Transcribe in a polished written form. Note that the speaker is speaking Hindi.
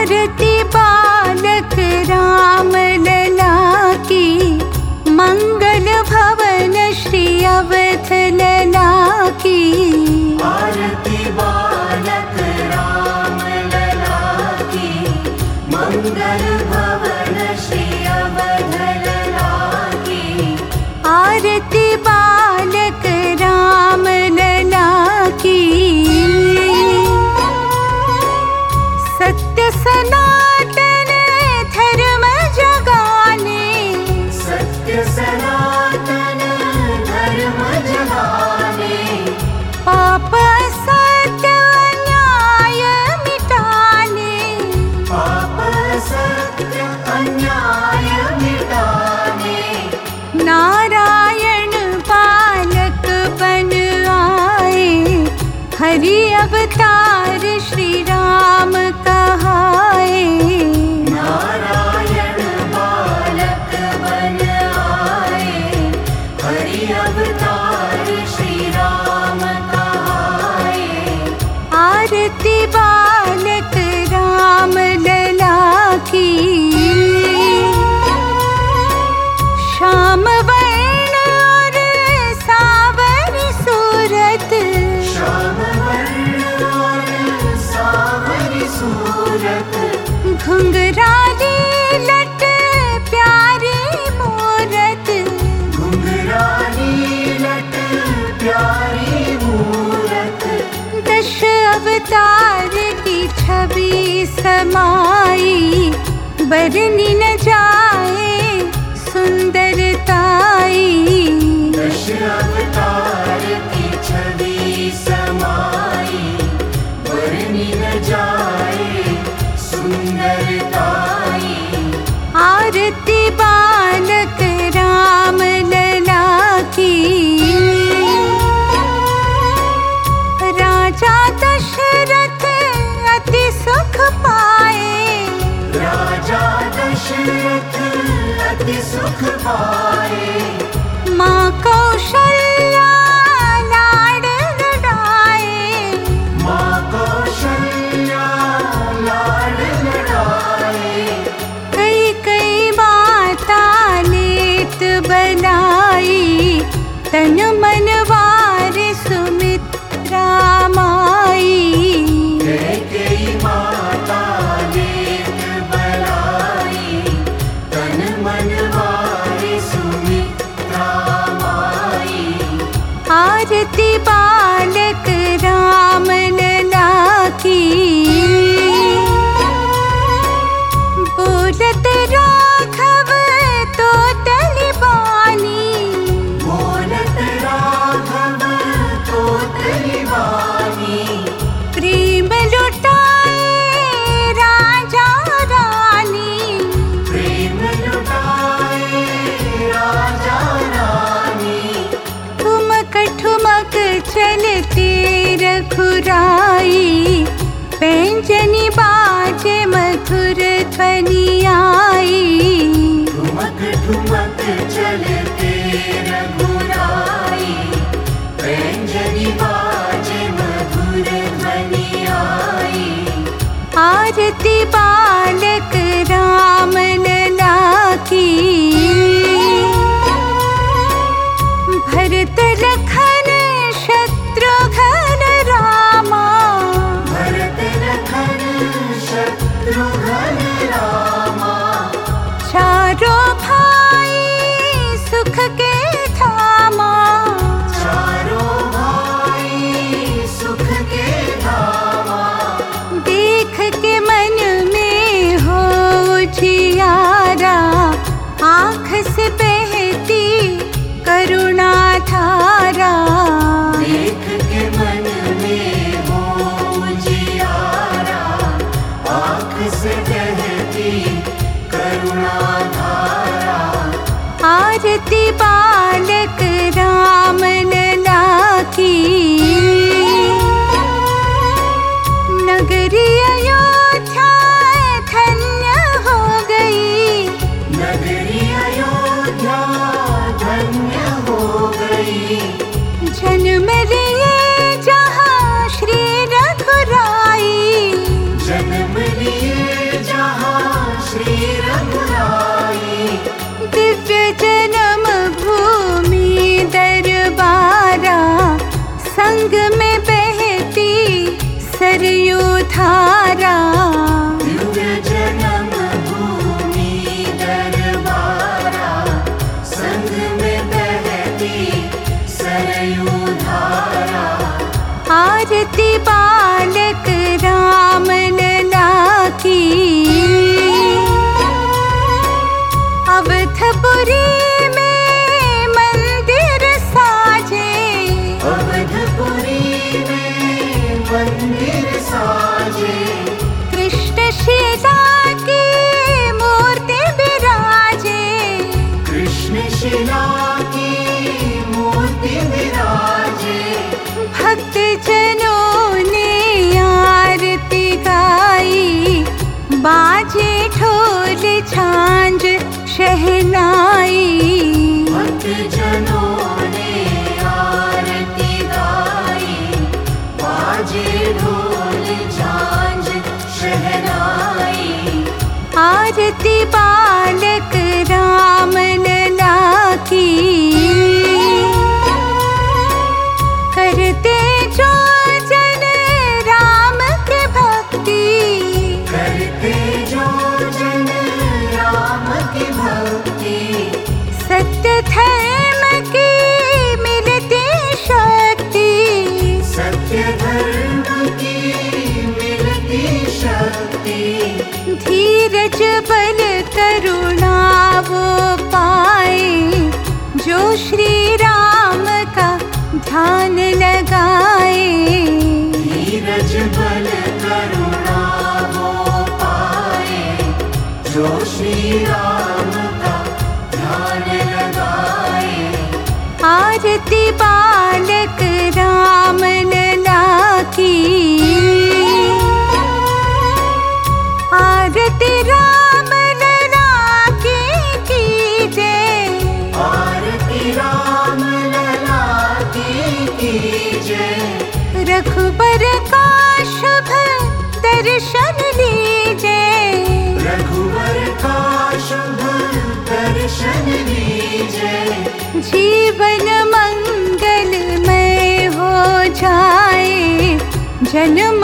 आरती बालक राम लला की, मंगल भवन श्री अवध लला की। आरती बालक राम लला की, मंगल भवन श्री अवध लला की। आरती बालक राम लला की, सत्य सनातन धर्म जगाने, सत्य सनातन धर्म जगाने। पाप सत्य अन्याय मिटाने, पाप सत्य अन्याय मिटाने। नारायण बालक बन आए, हरि अवतार श्री राम कहाए। नारायण बालक बन आए, हरि अवतार श्री राम कहाए। आरती बालक राम लला की, श्याम वर्ण और सावरी सूरत, श्याम वर्ण और सावरी सूरत। घुंघराली लट प्यारी मूरत, घुंघराली लट प्यारी मूरत। दश अवतार की छवि समाई, बरनी न जाए सुंदरताई। दश अवतार की छवि समाई, बरनी न जाए सुंदरताई। आरती बालक राम लला की, राजा दशरथ अति सुख पाए, राजा दशरथ अति सुख पाए। माँ कौशल्या लाड लड़ाए, माँ कौशल्या लाड लड़ाए। कई कई माता लेत बनाई, तन मन वार सुमित्रा माई। कई माता लेत बनाई, तन मन वारी सुमित्रा माई। आरती बालक राम लला की, बोलत राघव तोतली बानी, बोलत राघव तोतली बानी। प्रेम लुटाए राजा रानी, प्रेम लुटाए राजा रानी। ठुमक ठुमक चलते रघुराई, पैंजनी बाजे मधुर ध्वनि आई। ठुमक ठुमक चलते रघुराई, पैंजनी बाजे मधुर ध्वनि आई। आरती बालक राम लला की, भरत लखन शत्रुघ्न रामा, भरत लखन शत्रुघ्न रामा। चारों भाई सुख के धामा, चारों भाई सुख के धामा। देख के मन में हो जियारा, आँख से बहती करुणा धारा। देख के मन में हो जियारा, आँख से बहती करुणा धारा। आरती बालक राम लला की, नगरी अयोध्या धन्य हो गई, नगरी अयोध्या धन्य हो गई। जन्म लिए जहाँ श्री रघुराई, जन्म लिए ढोल झांझ शहनाई। भक्त जनों ने आरती गाई, बाजे ढोल झांझ शहनाई। आरती बालक राम लला की, करते जो जन राम की भक्ति। करते जो जन राम की भक्ति, सत्य धर्म की मिलती शक्ति। सत्य धर्म की मिलती शक्ति। धीरज बल करुणा वो पाए, जो श्री राम का ध्यान लगाए। धीरज बल करुणा वो पाए, जो श्री राम का ध्यान लगाए। आरती बालक राम लला की, आरती राम लला की कीजे। आरती राम लला की कीजे। रघुबर का शुभ दर्शन लीजे। रघुवर का शुभ दर्शन लीजे। जीवन मंगलमय हो जाए, जन्म